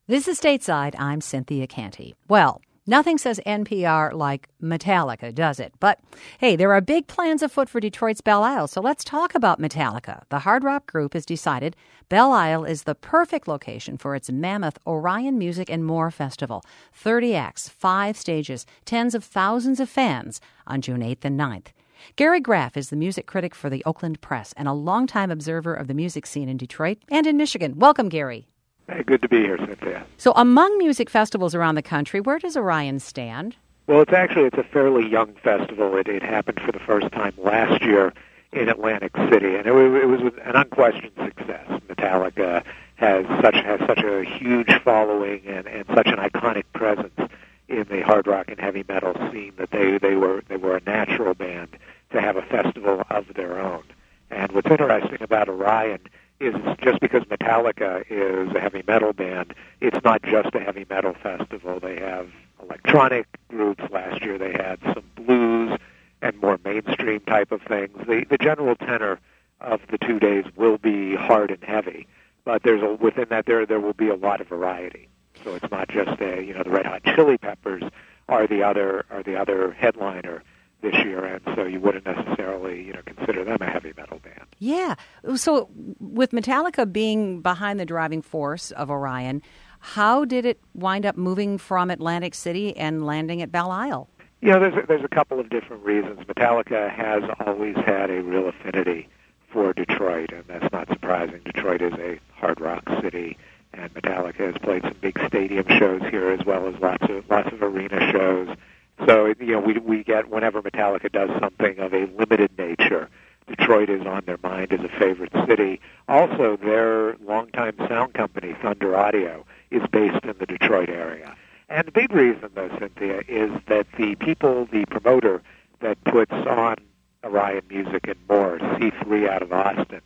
This is Stateside. I'm Cynthia Canty. Well, nothing says NPR like Metallica, does it? But hey, there are big plans afoot for Detroit's Belle Isle, so let's talk about Metallica. The hard rock group has decided Belle Isle is the perfect location for its mammoth Orion Music and More Festival. 30 acts, 5 stages, tens of thousands of fans on June 8th and 9th. Gary Graff is the music critic for the Oakland Press and a longtime observer of the music scene in Detroit and in Michigan. Welcome, Gary. Hey, good to be here, Cynthia. So among music festivals around the country, where does Orion stand? Well, it's a fairly young festival. It happened for the first time last year in Atlantic City, and it was an unquestioned success. Metallica has such a huge following and such an iconic presence in the hard rock and heavy metal scene that they were a natural band to have a festival of their own. And what's interesting about Orion is just because Metallica is a heavy metal band, it's not just a heavy metal festival. They have electronic groups. Last year they had some blues and more mainstream type of things. The general tenor of the 2 days will be hard and heavy, but within that there will be a lot of variety. So it's not just the Red Hot Chili Peppers are the other headliner this year, and so you wouldn't necessarily consider them a heavy metal band. Yeah. So with Metallica being behind the driving force of Orion, how did it wind up moving from Atlantic City and landing at Belle Isle? There's a couple of different reasons. Metallica has always had a real affinity for Detroit, and that's not surprising. Detroit is a hard rock city, and Metallica has played some big stadium shows here as well as lots of arena shows. So we get, whenever Metallica does something of a limited nature, Detroit is on their mind as a favorite city. Also, their longtime sound company, Thunder Audio, is based in the Detroit area. And the big reason, though, Cynthia, is that the promoter that puts on Orion Music and More, C3 out of Austin,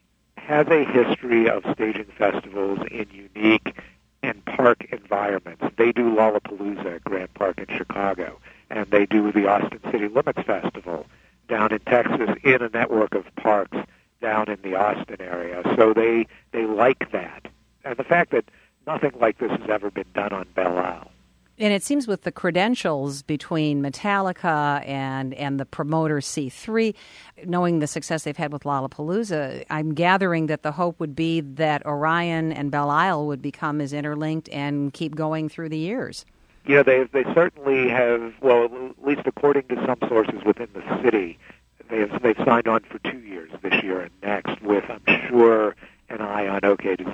has a history of staging festivals in unique and park environments. They do Lollapalooza at Grand Park in Chicago, and they do the Austin City Limits Festival down in Texas in a network of parks down in the Austin area. So they like that. And the fact that nothing like this has ever been done on Belle Isle. And it seems with the credentials between Metallica and the promoter C3, knowing the success they've had with Lollapalooza, I'm gathering that the hope would be that Orion and Belle Isle would become as interlinked and keep going through the years. They certainly have, well, at least according to some sources within the city, they've signed on for 2 years, this year and next, with, I'm sure, an eye on, okay, will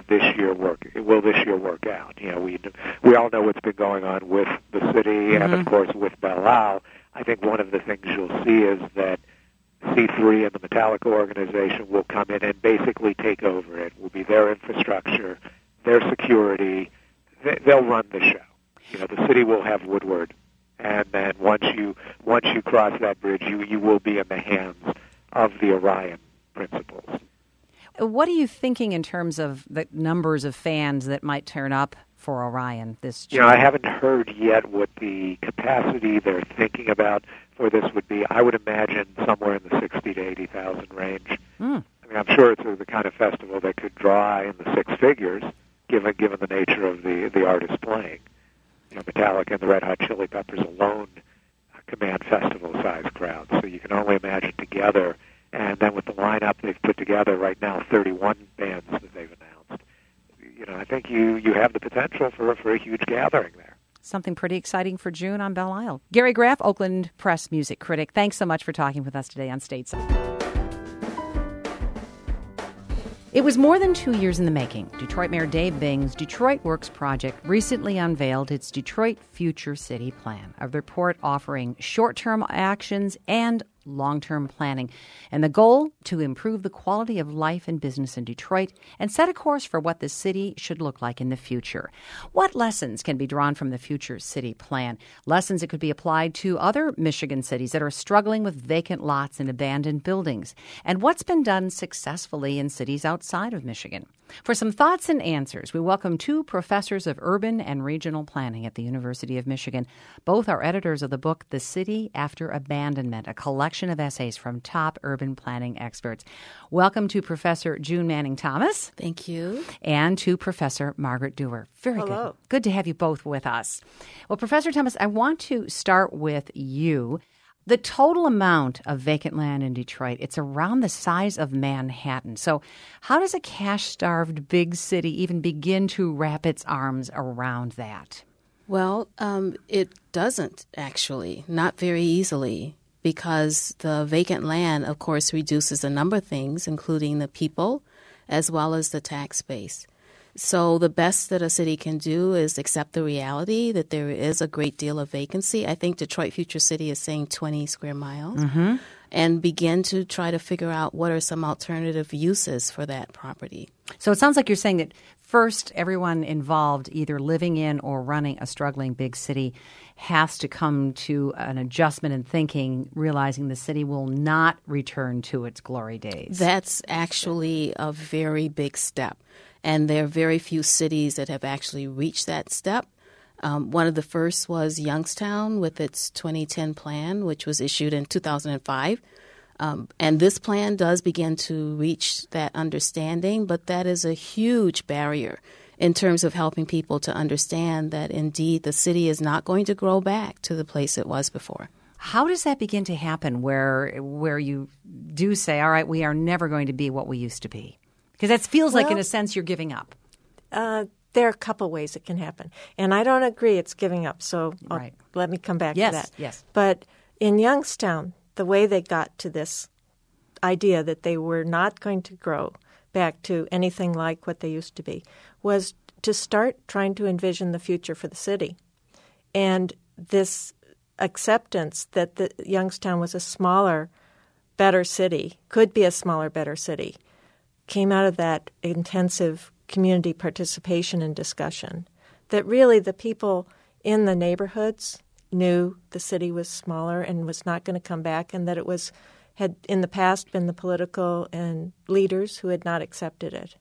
this year work out? We all know what's been going on with the city and, of course, with Belle Isle. I think one of the things you'll see is that C3 and the Metallica organization will come in and basically take over. It will be their infrastructure, their security. They'll run the show. The city will have Woodward, and then once you cross that bridge, you will be in the hands of the Orion principals. What are you thinking in terms of the numbers of fans that might turn up for Orion this year? I haven't heard yet what the capacity they're thinking about for this would be. I would imagine somewhere in the 60 to 80,000 range. I'm sure it's the kind of festival that could draw in the six figures, given the nature of the artists playing. Metallica and the Red Hot Chili Peppers alone command festival-sized crowds, so you can only imagine together. And then with the lineup they've put together right now, 31 bands that they've announced, I think you have the potential for a huge gathering there. Something pretty exciting for June on Belle Isle. Gary Graff, Oakland Press music critic, thanks so much for talking with us today on Stateside. It was more than 2 years in the making. Detroit Mayor Dave Bing's Detroit Works project recently unveiled its Detroit Future City Plan, a report offering short-term actions and long-term planning, and the goal to improve the quality of life and business in Detroit and set a course for what the city should look like in the future. What lessons can be drawn from the Future City Plan? Lessons that could be applied to other Michigan cities that are struggling with vacant lots and abandoned buildings, and what's been done successfully in cities outside of Michigan. For some thoughts and answers, we welcome two professors of urban and regional planning at the University of Michigan. Both are editors of the book, The City After Abandonment, a collection of essays from top urban planning experts. Welcome to Professor June Manning-Thomas. Thank you. And to Professor Margaret Dewar. Very Hello. good. Good to have you both with us. Well, Professor Thomas, I want to start with you. The total amount of vacant land in Detroit, it's around the size of Manhattan. So how does a cash-starved big city even begin to wrap its arms around that? Well, it doesn't actually, not very easily, because the vacant land, of course, reduces a number of things, including the people as well as the tax base. So the best that a city can do is accept the reality that there is a great deal of vacancy. I think Detroit Future City is saying 20 square miles, and begin to try to figure out what are some alternative uses for that property. So it sounds like you're saying that first, everyone involved, either living in or running a struggling big city, has to come to an adjustment in thinking, realizing the city will not return to its glory days. That's actually a very big step. And there are very few cities that have actually reached that step. One of the first was Youngstown with its 2010 plan, which was issued in 2005. And this plan does begin to reach that understanding, but that is a huge barrier in terms of helping people to understand that indeed the city is not going to grow back to the place it was before. How does that begin to happen where you do say, all right, we are never going to be what we used to be? Because that feels like, in a sense, you're giving up. There are a couple ways it can happen. And I don't agree it's giving up, so let me come back to that. Yes. But in Youngstown, the way they got to this idea that they were not going to grow back to anything like what they used to be was to start trying to envision the future for the city. And this acceptance that the Youngstown was a smaller, better city, could be a smaller, better city, came out of that intensive community participation and discussion, that really the people in the neighborhoods knew the city was smaller and was not going to come back, and that it had in the past been the political and leaders who had not accepted it.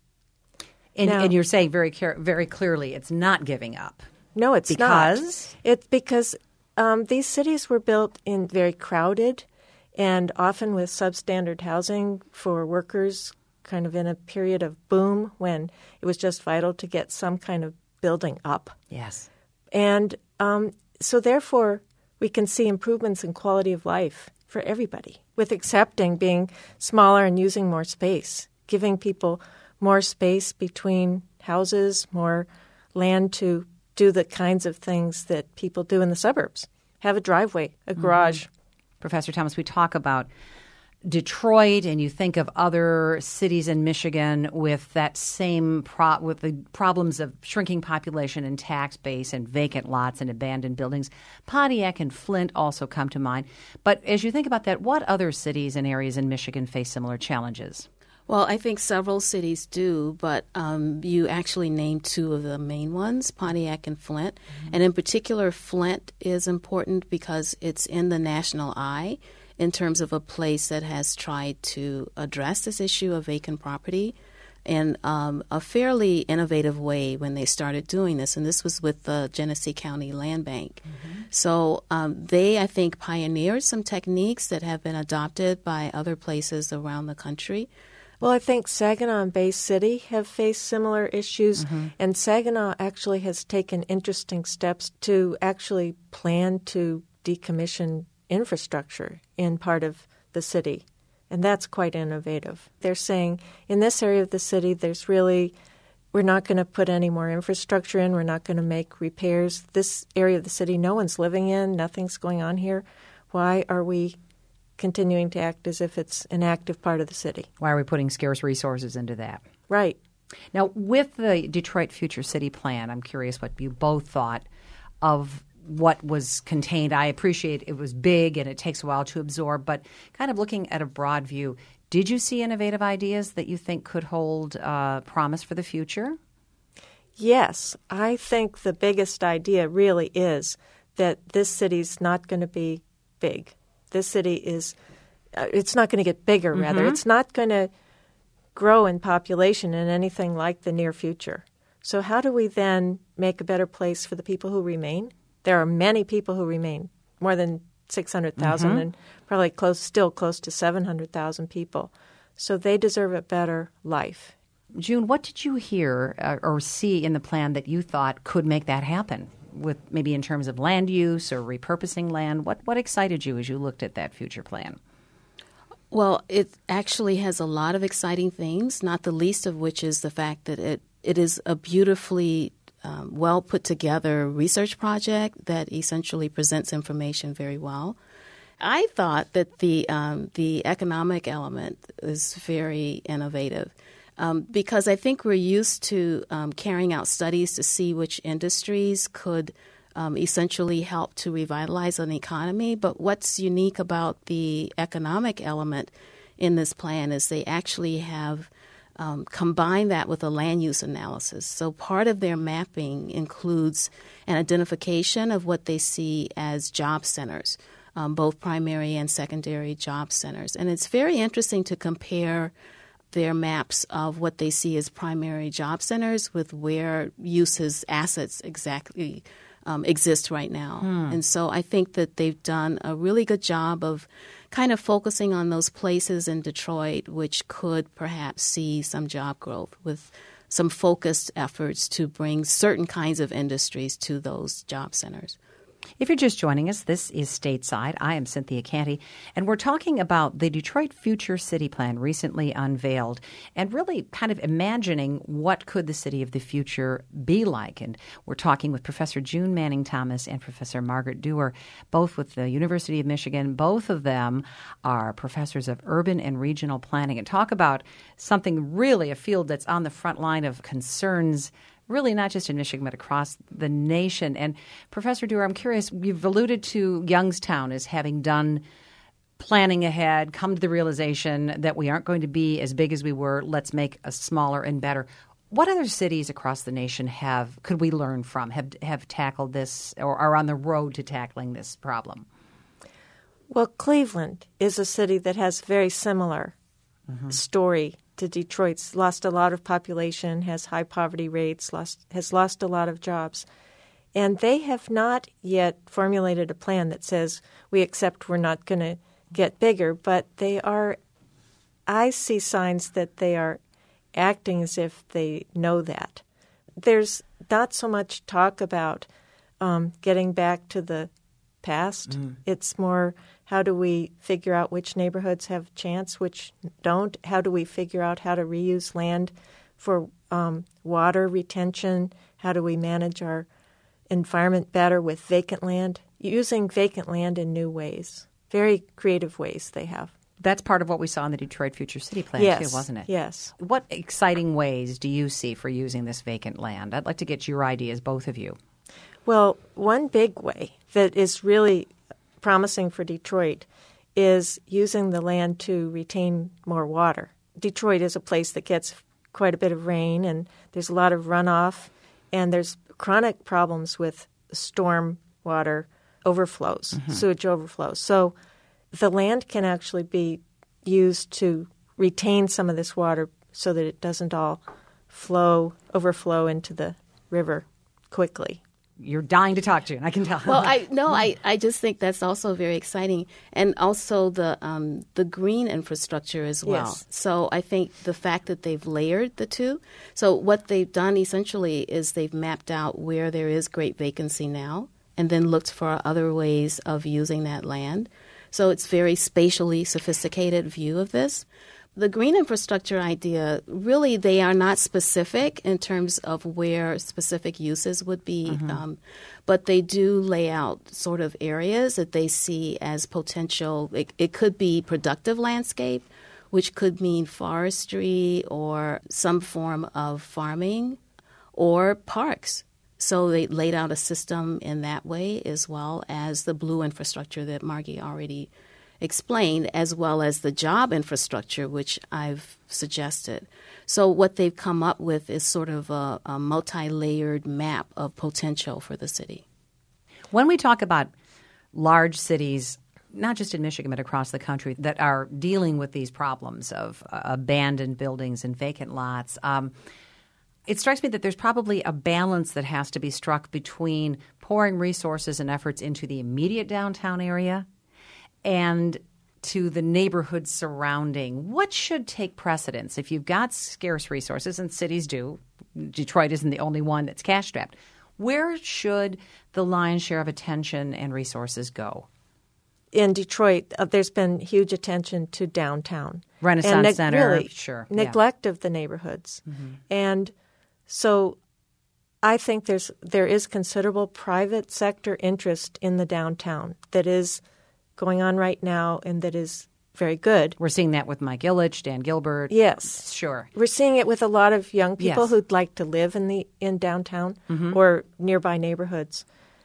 And you're saying very clearly it's not giving up. No, it's not. It's because these cities were built in very crowded and often with substandard housing for workers, kind of in a period of boom when it was just vital to get some kind of building up. Yes. And so therefore, we can see improvements in quality of life for everybody with accepting being smaller and using more space, giving people more space between houses, more land to do the kinds of things that people do in the suburbs. Have a driveway, a garage. Professor Thomas, we talk about Detroit, and you think of other cities in Michigan with that same with the problems of shrinking population and tax base and vacant lots and abandoned buildings. Pontiac and Flint also come to mind. But as you think about that, what other cities and areas in Michigan face similar challenges? Well, I think several cities do, but you actually named two of the main ones, Pontiac and Flint. And in particular, Flint is important because it's in the national eye in terms of a place that has tried to address this issue of vacant property in a fairly innovative way when they started doing this. And this was with the Genesee County Land Bank. So they, I think, pioneered some techniques that have been adopted by other places around the country. Well, I think Saginaw and Bay City have faced similar issues, and Saginaw actually has taken interesting steps to actually plan to decommission infrastructure in part of the city, and that's quite innovative. They're saying in this area of the city, we're not going to put any more infrastructure in, we're not going to make repairs. This area of the city, no one's living in, nothing's going on here. Why are we continuing to act as if it's an active part of the city? Why are we putting scarce resources into that? Right. Now, with the Detroit Future City Plan, I'm curious what you both thought of what was contained. I appreciate it was big and it takes a while to absorb, but kind of looking at a broad view, did you see innovative ideas that you think could hold promise for the future? Yes. I think the biggest idea really is that this city's not going to be big. This city is it's not going to get bigger, rather. It's not going to grow in population in anything like the near future. So how do we then make a better place for the people who remain? There are many people who remain, more than 600,000 and probably still close to 700,000 people. So they deserve a better life. June, what did you hear or see in the plan that you thought could make that happen, with maybe in terms of land use or repurposing land? What excited you as you looked at that future plan? Well, it actually has a lot of exciting things, not the least of which is the fact that it is a beautifully well put together research project that essentially presents information very well. I thought that the economic element is very innovative because I think we're used to carrying out studies to see which industries could essentially help to revitalize an economy. But what's unique about the economic element in this plan is they actually have combined that with a land use analysis. So part of their mapping includes an identification of what they see as job centers, both primary and secondary job centers. And it's very interesting to compare their maps of what they see as primary job centers with where uses assets exactly exist right now. And so I think that they've done a really good job of kind of focusing on those places in Detroit which could perhaps see some job growth with some focused efforts to bring certain kinds of industries to those job centers. If you're just joining us, this is Stateside. I am Cynthia Canty, and we're talking about the Detroit Future City Plan recently unveiled and really kind of imagining what could the city of the future be like. And we're talking with Professor June Manning Thomas and Professor Margaret Dewar, both with the University of Michigan. Both of them are professors of urban and regional planning, and talk about something really a field that's on the front line of concerns really not just in Michigan, but across the nation. And Professor Dewar, I'm curious, you've alluded to Youngstown as having done planning ahead, come to the realization that we aren't going to be as big as we were. Let's make us smaller and better. What other cities across the nation could we learn from, have tackled this or are on the road to tackling this problem? Well, Cleveland is a city that has very similar story to Detroit's. Lost a lot of population, has high poverty rates, has lost a lot of jobs. And they have not yet formulated a plan that says we accept we're not going to get bigger, but I see signs that they are acting as if they know that. There's not so much talk about getting back to the past. It's more, how do we figure out which neighborhoods have a chance, which don't? How do we figure out how to reuse land for water retention? How do we manage our environment better with vacant land? Using vacant land in new ways, very creative ways they have. That's part of what we saw in the Detroit Future City Plan, too, wasn't it? Yes. What exciting ways do you see for using this vacant land? I'd like to get your ideas, both of you. Well, one big way that is really promising for Detroit is using the land to retain more water. Detroit is a place that gets quite a bit of rain, and there's a lot of runoff, and there's chronic problems with storm water overflows, sewage overflows. So the land can actually be used to retain some of this water so that it doesn't all overflow into the river quickly. You're dying to talk to, and I can tell. Well, I just think that's also very exciting, and also the green infrastructure as well. Yes. So I think the fact that they've layered the two. So what they've done essentially is they've mapped out where there is great vacancy now, and then looked for other ways of using that land. So it's very spatially sophisticated view of this. The green infrastructure idea, really, they are not specific in terms of where specific uses would be, but they do lay out sort of areas that they see as potential. It could be productive landscape, which could mean forestry or some form of farming, or parks. So they laid out a system in that way, as well as the blue infrastructure that Margie already explained, as well as the job infrastructure, which I've suggested. So what they've come up with is sort of a multi-layered map of potential for the city. When we talk about large cities not just in Michigan but across the country, that are dealing with these problems of abandoned buildings and vacant lots. It strikes me that there's probably a balance that has to be struck between pouring resources and efforts into the immediate downtown area and to the neighborhood surrounding. What should take precedence? If you've got scarce resources, and cities do, Detroit isn't the only one that's cash-strapped, where should the lion's share of attention and resources go? In Detroit, there's been huge attention to downtown. Renaissance Center, really, sure. Neglect of the neighborhoods. Mm-hmm. And so I think there is considerable private sector interest in the downtown that is going on right now and that is very good. We're seeing that with Mike Ilitch, Dan Gilbert. Yes. Sure. We're seeing it with a lot of young people yes. who'd like to live in downtown mm-hmm. or nearby neighborhoods.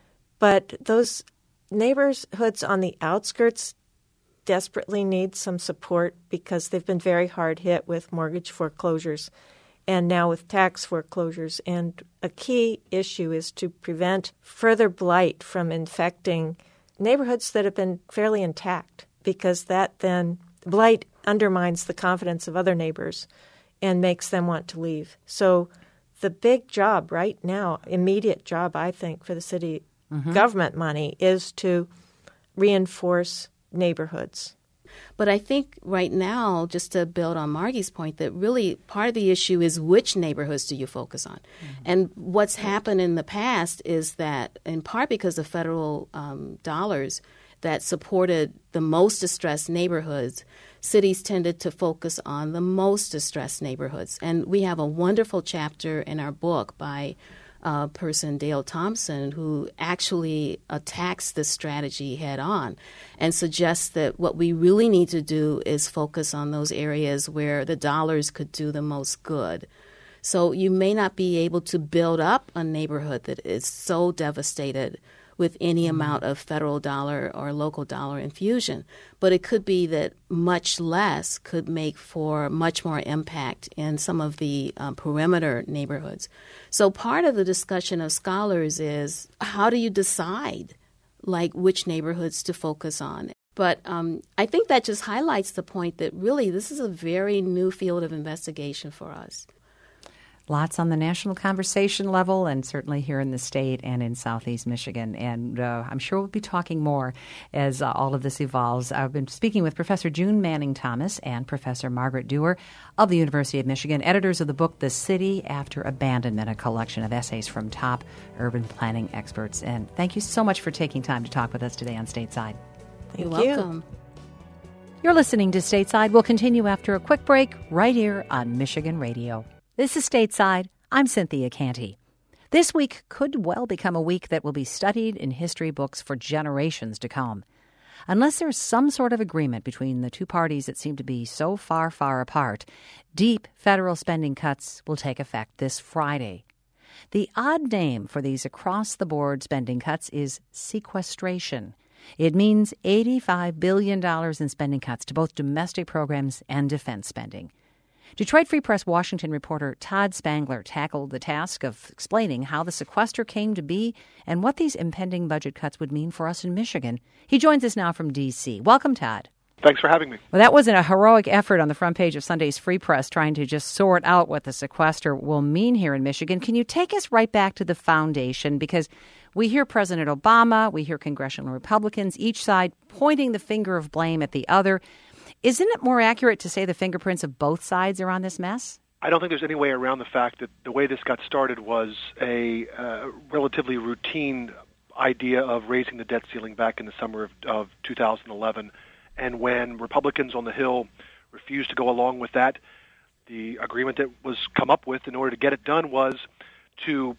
But those neighborhoods on the outskirts desperately need some support because they've been very hard hit with mortgage foreclosures and now with tax foreclosures. And a key issue is to prevent further blight from infecting neighborhoods that have been fairly intact, because that then blight undermines the confidence of other neighbors and makes them want to leave. So the big job right now, immediate job, I think, for the city mm-hmm. government money is to reinforce neighborhoods. But I think right now, just to build on Margie's point, that really part of the issue is which neighborhoods do you focus on? Mm-hmm. And what's happened in the past is that, in part because of federal dollars that supported the most distressed neighborhoods, cities tended to focus on the most distressed neighborhoods. And we have a wonderful chapter in our book by person, Dale Thompson, who actually attacks this strategy head on and suggests that what we really need to do is focus on those areas where the dollars could do the most good. So you may not be able to build up a neighborhood that is so devastated with any amount of federal dollar or local dollar infusion. But it could be that much less could make for much more impact in some of the perimeter neighborhoods. So part of the discussion of scholars is, how do you decide, which neighborhoods to focus on? But I think that just highlights the point that really this is a very new field of investigation for us. Lots on the national conversation level, and certainly here in the state and in Southeast Michigan. And I'm sure we'll be talking more as all of this evolves. I've been speaking with Professor June Manning-Thomas and Professor Margaret Dewar of the University of Michigan, editors of the book The City After Abandonment, a collection of essays from top urban planning experts. And thank you so much for taking time to talk with us today on Stateside. You're welcome. You're listening to Stateside. We'll continue after a quick break right here on Michigan Radio. This is Stateside. I'm Cynthia Canty. This week could well become a week that will be studied in history books for generations to come. Unless there's some sort of agreement between the two parties that seem to be so far, far apart, deep federal spending cuts will take effect this Friday. The odd name for these across-the-board spending cuts is sequestration. It means $85 billion in spending cuts to both domestic programs and defense spending. Detroit Free Press Washington reporter Todd Spangler tackled the task of explaining how the sequester came to be and what these impending budget cuts would mean for us in Michigan. He joins us now from D.C. Welcome, Todd. Thanks for having me. Well, that wasn't a heroic effort on the front page of Sunday's Free Press trying to just sort out what the sequester will mean here in Michigan. Can you take us right back to the foundation? Because we hear President Obama, we hear congressional Republicans, each side pointing the finger of blame at the other. Isn't it more accurate to say the fingerprints of both sides are on this mess? I don't think there's any way around the fact that the way this got started was a relatively routine idea of raising the debt ceiling back in the summer of 2011. And when Republicans on the Hill refused to go along with that, the agreement that was come up with in order to get it done was to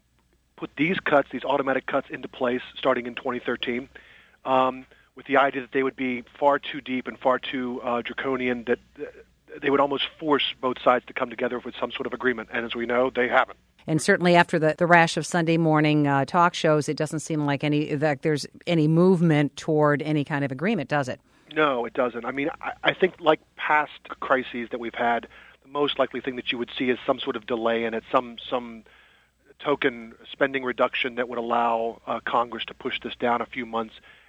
put these cuts, these automatic cuts, into place starting in 2013. With the idea that they would be far too deep and far too draconian, that they would almost force both sides to come together with some sort of agreement. And as we know, they haven't. And certainly after the rash of Sunday morning talk shows, it doesn't seem like there's any movement toward any kind of agreement, does it? No, it doesn't. I mean, I think like past crises that we've had, the most likely thing that you would see is some sort of delay in it, some token spending reduction that would allow Congress to push this down a few months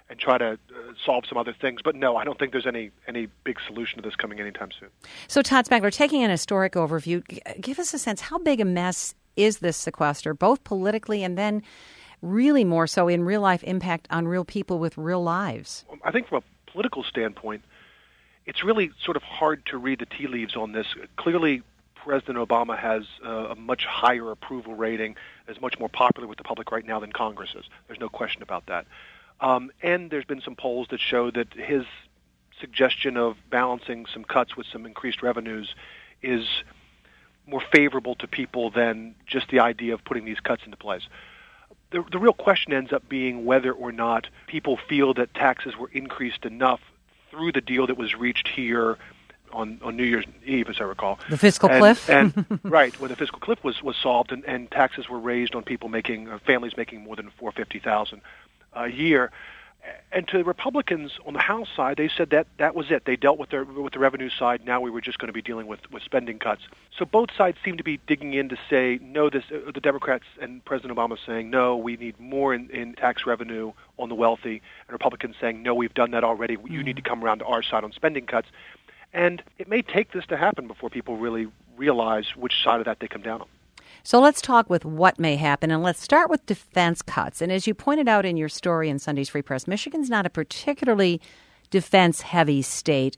and try to solve some other things. But no, I don't think there's any big solution to this coming anytime soon. So, Todd Spangler, taking an historic overview, give us a sense, how big a mess is this sequester, both politically and then really more so in real-life impact on real people with real lives? I think from a political standpoint, it's really sort of hard to read the tea leaves on this. Clearly, President Obama has a much higher approval rating, is much more popular with the public right now than Congress is. There's no question about that. And there's been some polls that show that his suggestion of balancing some cuts with some increased revenues is more favorable to people than just the idea of putting these cuts into place. The real question ends up being whether or not people feel that taxes were increased enough through the deal that was reached here on New Year's Eve, as I recall. The fiscal cliff? And right, where the fiscal cliff was solved and taxes were raised on people families making more than $450,000 a year. And to the Republicans on the House side, they said that was it. They dealt with the revenue side. Now we were just going to be dealing with spending cuts. So both sides seem to be digging in to say, no, the Democrats and President Obama saying, no, we need more in tax revenue on the wealthy, and Republicans saying, no, we've done that already. You need to come around to our side on spending cuts. And it may take this to happen before people really realize which side of that they come down on. So let's talk with what may happen, and let's start with defense cuts. And as you pointed out in your story in Sunday's Free Press, Michigan's not a particularly defense-heavy state.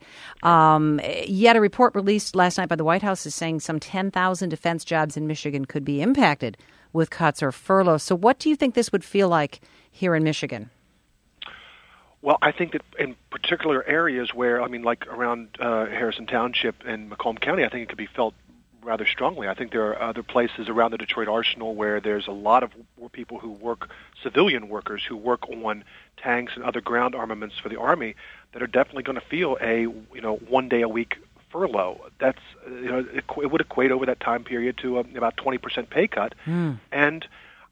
Yet a report released last night by the White House is saying some 10,000 defense jobs in Michigan could be impacted with cuts or furloughs. So what do you think this would feel like here in Michigan? Well, I think that in particular areas where, like around Harrison Township and Macomb County, I think it could be felt rather strongly. I think there are other places around the Detroit Arsenal where there's a lot of people who work, civilian workers who work on tanks and other ground armaments for the Army, that are definitely going to feel a 1 day a week furlough. That's it would equate over that time period to about 20% pay cut, and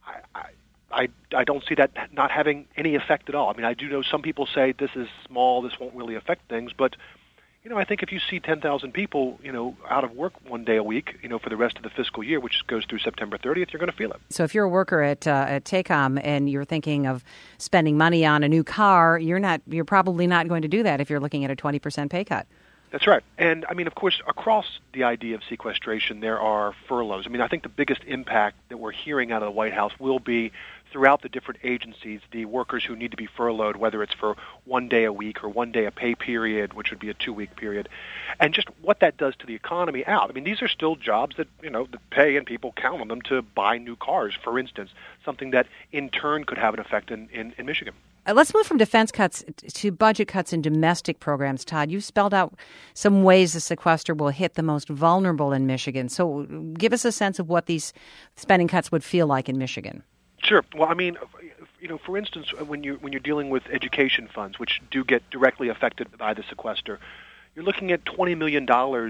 I don't see that not having any effect at all. I do know some people say this is small, this won't really affect things, but I think if you see 10,000 people, out of work 1 day a week, for the rest of the fiscal year, which goes through September 30th, you're going to feel it. So if you're a worker at TACOM and you're thinking of spending money on a new car, you're probably not going to do that if you're looking at a 20% pay cut. That's right. And, of course, across the idea of sequestration, there are furloughs. I think the biggest impact that we're hearing out of the White House will be throughout the different agencies, the workers who need to be furloughed, whether it's for 1 day a week or 1 day a pay period, which would be a 2-week period, and just what that does to the economy out. These are still jobs that, that pay and people count on them to buy new cars, for instance, something that in turn could have an effect in Michigan. Let's move from defense cuts to budget cuts in domestic programs. Todd, you spelled out some ways the sequester will hit the most vulnerable in Michigan. So give us a sense of what these spending cuts would feel like in Michigan. Sure. Well, for instance, when you're dealing with education funds, which do get directly affected by the sequester, you're looking at $20 million,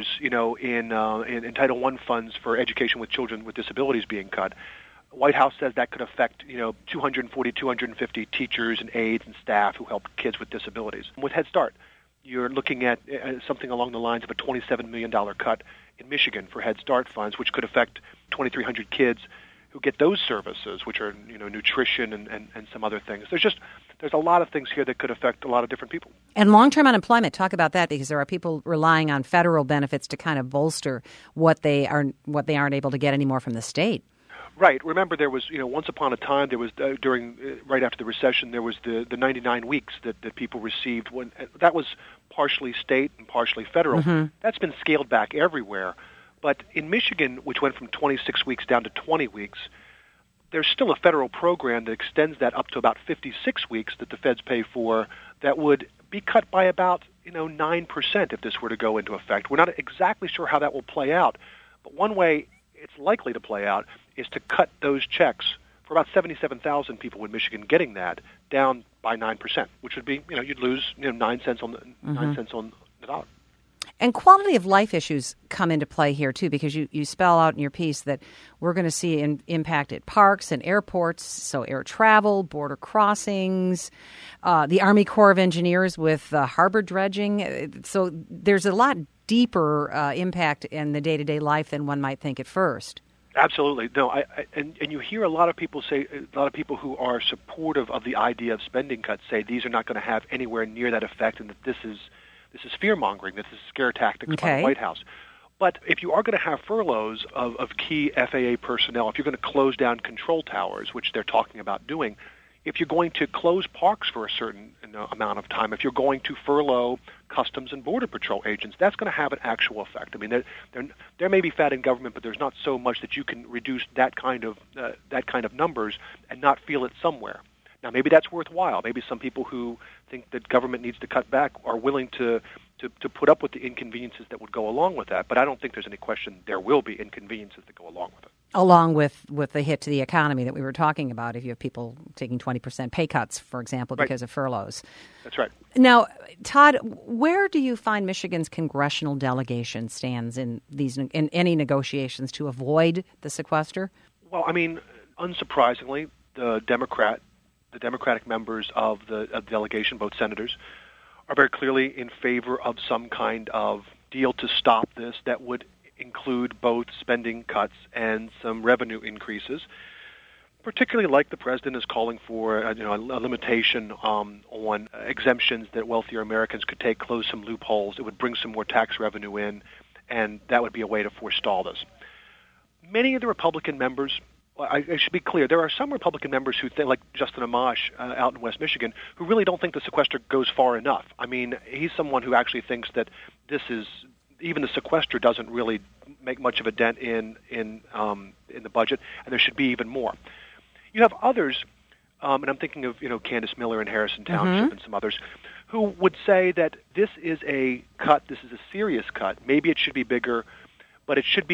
in Title I funds for education with children with disabilities being cut. The White House says that could affect, 250 teachers and aides and staff who help kids with disabilities. With Head Start, you're looking at something along the lines of a $27 million cut in Michigan for Head Start funds, which could affect 2,300 kids who get those services, which are, nutrition and some other things. There's a lot of things here that could affect a lot of different people. And long-term unemployment, talk about that, because there are people relying on federal benefits to kind of bolster what they aren't able to get anymore from the state. Right. Remember, there was, once upon a time, there was right after the recession, there was the 99 weeks that people received. That was partially state and partially federal. Mm-hmm. That's been scaled back everywhere. But in Michigan, which went from 26 weeks down to 20 weeks, there's still a federal program that extends that up to about 56 weeks that the feds pay for, that would be cut by about 9% if this were to go into effect. We're not exactly sure how that will play out, but one way it's likely to play out is to cut those checks for about 77,000 people in Michigan getting that down by 9%, which would be, you'd lose 9 cents on the dollar. And quality of life issues come into play here, too, because you spell out in your piece that we're going to see an impact at parks and airports, so air travel, border crossings, the Army Corps of Engineers with harbor dredging. So there's a lot deeper impact in the day-to-day life than one might think at first. Absolutely. No, and you hear a lot of people who are supportive of the idea of spending cuts say these are not going to have anywhere near that effect, and that this is fear-mongering, that this is scare tactics by the White House. But if you are going to have furloughs of key FAA personnel, if you're going to close down control towers, which they're talking about doing, if you're going to close parks for a certain amount of time, if you're going to furlough Customs and Border Patrol agents, that's going to have an actual effect. I mean, there may be fat in government, but there's not so much that you can reduce that kind of numbers and not feel it somewhere. Now, maybe that's worthwhile. Maybe some people who think that government needs to cut back are willing to put up with the inconveniences that would go along with that. But I don't think there's any question there will be inconveniences that go along with it. Along with the hit to the economy that we were talking about, if you have people taking 20% pay cuts, for example, because of furloughs. That's right. Now, Todd, where do you find Michigan's congressional delegation stands in any negotiations to avoid the sequester? Well, I mean, unsurprisingly, the Democratic members of the delegation, both senators, are very clearly in favor of some kind of deal to stop this that would include both spending cuts and some revenue increases, particularly like the president is calling for a limitation on exemptions that wealthier Americans could take, close some loopholes. It would bring some more tax revenue in, and that would be a way to forestall this. Many of the Republican members, I should be clear, there are some Republican members who think, like Justin Amash out in West Michigan, who really don't think the sequester goes far enough. I mean, he's someone who actually thinks that even the sequester doesn't really make much of a dent in the budget, and there should be even more. You have others, and I'm thinking of Candace Miller in Harrison Township and some others, who would say that this is a cut, this is a serious cut. Maybe it should be bigger, but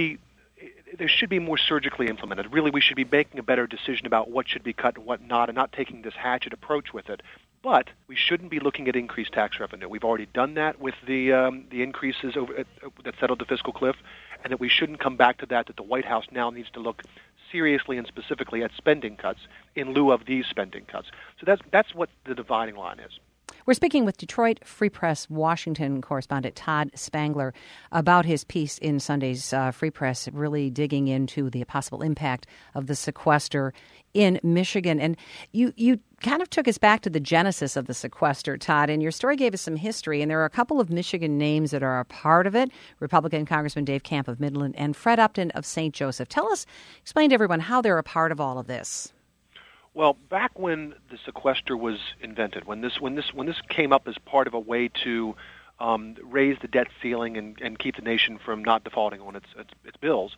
there should be more surgically implemented. Really, we should be making a better decision about what should be cut and what not, and not taking this hatchet approach with it. But we shouldn't be looking at increased tax revenue. We've already done that with the increases that settled the fiscal cliff, and that we shouldn't come back to that the White House now needs to look seriously and specifically at spending cuts in lieu of these spending cuts. So that's what the dividing line is. We're speaking with Detroit Free Press Washington correspondent Todd Spangler about his piece in Sunday's Free Press, really digging into the possible impact of the sequester in Michigan. And you kind of took us back to the genesis of the sequester, Todd, and your story gave us some history. And there are a couple of Michigan names that are a part of it: Republican Congressman Dave Camp of Midland and Fred Upton of St. Joseph. Explain to everyone how they're a part of all of this. Well, back when the sequester was invented, when this came up as part of a way to raise the debt ceiling and keep the nation from not defaulting on its bills,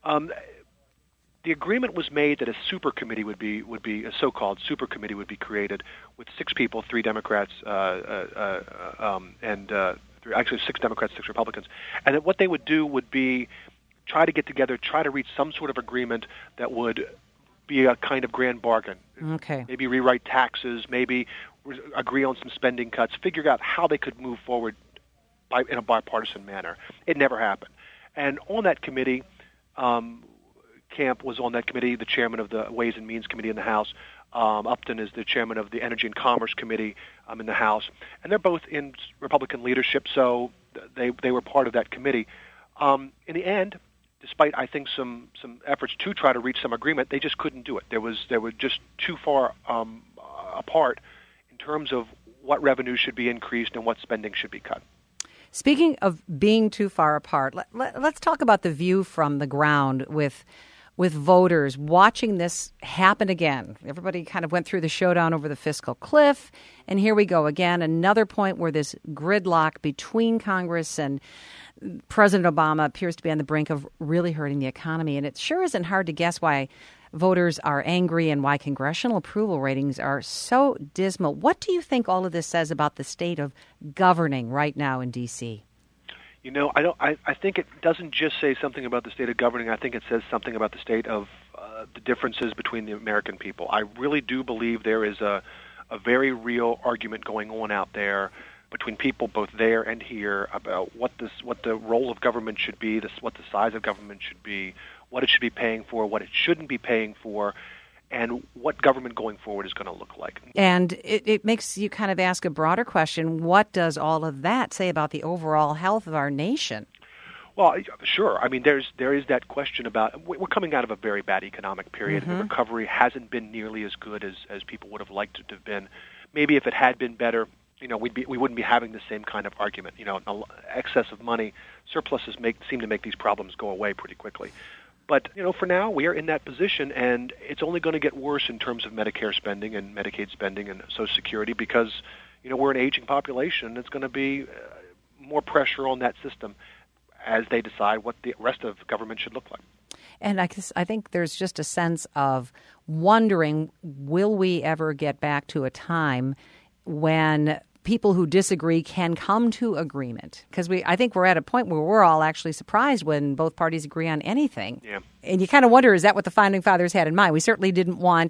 the agreement was made that a super committee would be a so-called super committee would be created with 6 people, 3 Democrats, actually 6 Democrats, 6 Republicans, and that what they would do would be try to get together, try to reach some sort of agreement that would be a kind of grand bargain. Okay. Maybe rewrite taxes, maybe agree on some spending cuts, figure out how they could move forward in a bipartisan manner. It never happened. And on that committee, Camp was on that committee, the chairman of the Ways and Means Committee in the House. Upton is the chairman of the Energy and Commerce Committee in the House. And they're both in Republican leadership, so they were part of that committee. In the end, despite, I think, some efforts to try to reach some agreement, they just couldn't do it. They were just too far apart in terms of what revenue should be increased and what spending should be cut. Speaking of being too far apart, let's talk about the view from the ground with voters watching this happen again. Everybody kind of went through the showdown over the fiscal cliff, and here we go again, another point where this gridlock between Congress and President Obama appears to be on the brink of really hurting the economy. And it sure isn't hard to guess why voters are angry and why congressional approval ratings are so dismal. What do you think all of this says about the state of governing right now in D.C.? I think it doesn't just say something about the state of governing. I think it says something about the state of the differences between the American people. I really do believe there is a very real argument going on out there between people both there and here about what the role of government should be, what the size of government should be, what it should be paying for, what it shouldn't be paying for, and what government going forward is going to look like. And it makes you kind of ask a broader question. What does all of that say about the overall health of our nation? Well, sure. I mean, there is that question about we're coming out of a very bad economic period, and the recovery hasn't been nearly as good as people would have liked it to have been. Maybe if it had been better, we wouldn't be having the same kind of argument. Excess of money, surpluses seem to make these problems go away pretty quickly. But, for now, we are in that position, and it's only going to get worse in terms of Medicare spending and Medicaid spending and Social Security because, we're an aging population. It's going to be more pressure on that system as they decide what the rest of government should look like. And I think there's just a sense of wondering, will we ever get back to a time when people who disagree can come to agreement? Because I think we're at a point where we're all actually surprised when both parties agree on anything. Yeah. And you kind of wonder, is that what the Founding Fathers had in mind? We certainly didn't want,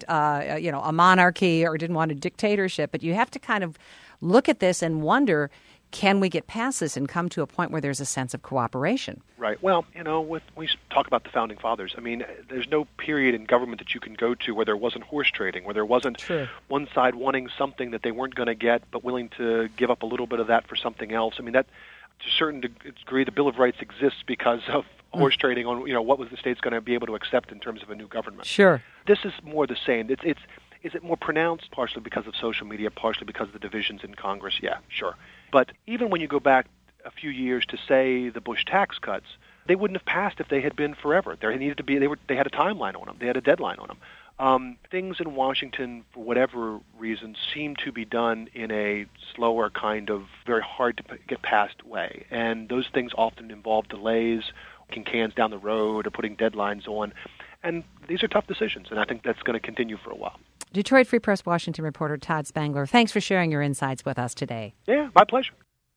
a monarchy or didn't want a dictatorship, but you have to kind of look at this and wonder, can we get past this and come to a point where there's a sense of cooperation? Right. Well, we talk about the Founding Fathers. I mean, there's no period in government that you can go to where there wasn't horse trading, where there wasn't one side wanting something that they weren't going to get but willing to give up a little bit of that for something else. I mean, that to a certain degree, the Bill of Rights exists because of horse trading on, what was the states going to be able to accept in terms of a new government. Sure. This is more the same. Is it more pronounced partially because of social media, partially because of the divisions in Congress? Yeah, sure. But even when you go back a few years to, say, the Bush tax cuts, they wouldn't have passed if they had been forever. There needed to be. They had a timeline on them. They had a deadline on them. Things in Washington, for whatever reason, seem to be done in a slower kind of very hard to get past way. And those things often involve delays, kicking cans down the road, or putting deadlines on. And these are tough decisions, and I think that's going to continue for a while. Detroit Free Press Washington reporter Todd Spangler, thanks for sharing your insights with us today. Yeah, my pleasure.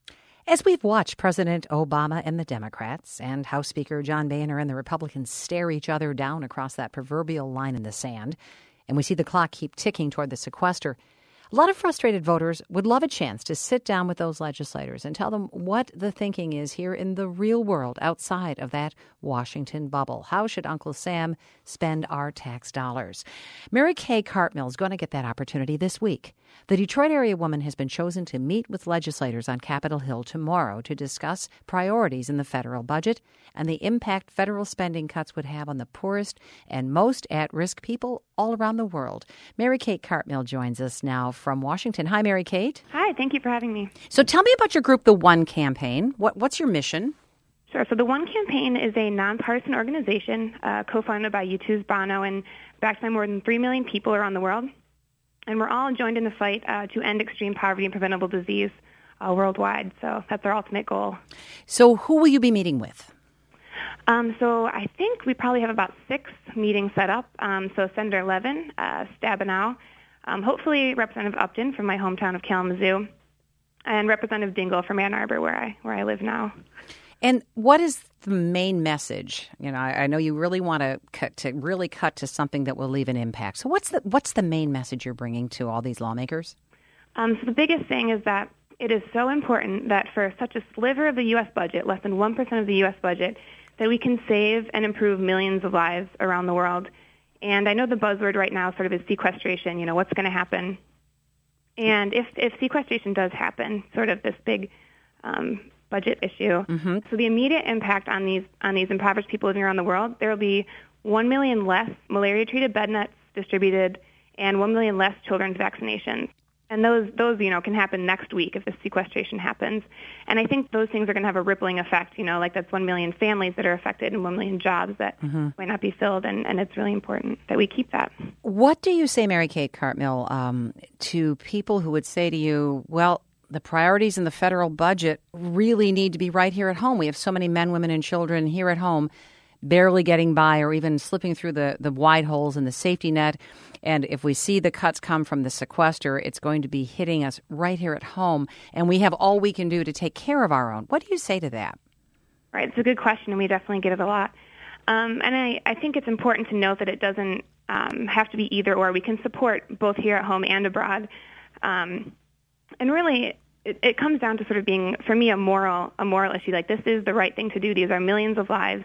As we've watched President Obama and the Democrats and House Speaker John Boehner and the Republicans stare each other down across that proverbial line in the sand, and we see the clock keep ticking toward the sequester, a lot of frustrated voters would love a chance to sit down with those legislators and tell them what the thinking is here in the real world outside of that Washington bubble. How should Uncle Sam spend our tax dollars? Mary Kay Cartmill is going to get that opportunity this week. The Detroit area woman has been chosen to meet with legislators on Capitol Hill tomorrow to discuss priorities in the federal budget and the impact federal spending cuts would have on the poorest and most at-risk people all around the world. Mary Kate Cartmill joins us now from Washington. Hi, Mary Kate. Hi, thank you for having me. So tell me about your group, the One Campaign. What's your mission? Sure. So the One Campaign is a nonpartisan organization co-founded by U2's Bono and backed by more than 3 million people around the world. And we're all joined in the fight to end extreme poverty and preventable disease worldwide. So that's our ultimate goal. So who will you be meeting with? So I think we probably have about 6 meetings set up. So Senator Levin, Stabenow, hopefully Representative Upton from my hometown of Kalamazoo, and Representative Dingell from Ann Arbor, where I live now. And what is the main message? I know you really want to cut to something that will leave an impact. So what's the main message you're bringing to all these lawmakers? So the biggest thing is that it is so important that for such a sliver of the U.S. budget, less than 1% of the U.S. budget, that we can save and improve millions of lives around the world. And I know the buzzword right now sort of is sequestration, what's going to happen. And if sequestration does happen, sort of this big budget issue, so the immediate impact on these impoverished people living around the world, there will be 1 million less malaria-treated bed nets distributed and 1 million less children's vaccinations. And those can happen next week if the sequestration happens. And I think those things are going to have a rippling effect, like that's 1 million families that are affected and 1 million jobs that might not be filled. And it's really important that we keep that. What do you say, Mary Kate Cartmill, to people who would say to you, well, the priorities in the federal budget really need to be right here at home? We have so many men, women, and children here at home barely getting by or even slipping through the wide holes in the safety net. And if we see the cuts come from the sequester, it's going to be hitting us right here at home. And we have all we can do to take care of our own. What do you say to that? Right. It's a good question, and we definitely get it a lot. And I think it's important to note that it doesn't have to be either or. We can support both here at home and abroad. And really, it comes down to sort of being, for me, a moral issue. Like, this is the right thing to do. These are millions of lives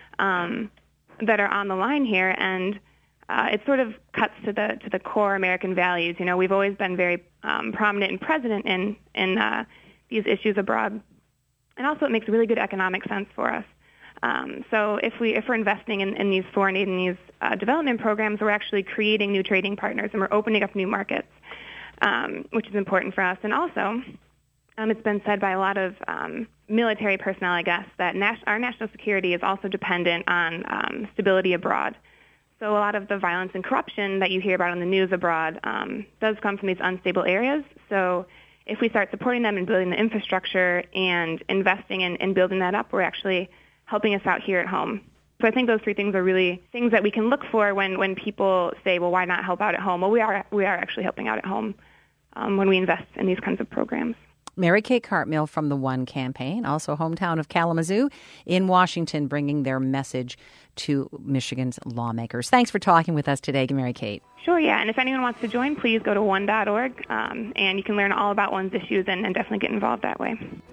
that are on the line here, and it sort of cuts to the core American values. We've always been very prominent and present in these issues abroad, and also it makes really good economic sense for us. So if we're investing in these foreign aid and these development programs, we're actually creating new trading partners and we're opening up new markets, which is important for us. And also, it's been said by a lot of military personnel, I guess, that our national security is also dependent on stability abroad. So a lot of the violence and corruption that you hear about on the news abroad does come from these unstable areas. So if we start supporting them and building the infrastructure and investing in building that up, we're actually helping us out here at home. So I think those three things are really things that we can look for when people say, well, why not help out at home? Well, we are actually helping out at home when we invest in these kinds of programs. Mary Kay Cartmill from the One Campaign, also hometown of Kalamazoo in Washington, bringing their message to Michigan's lawmakers. Thanks for talking with us today, Mary Kate. Sure, yeah. And if anyone wants to join, please go to one.org, and you can learn all about one's issues and definitely get involved that way.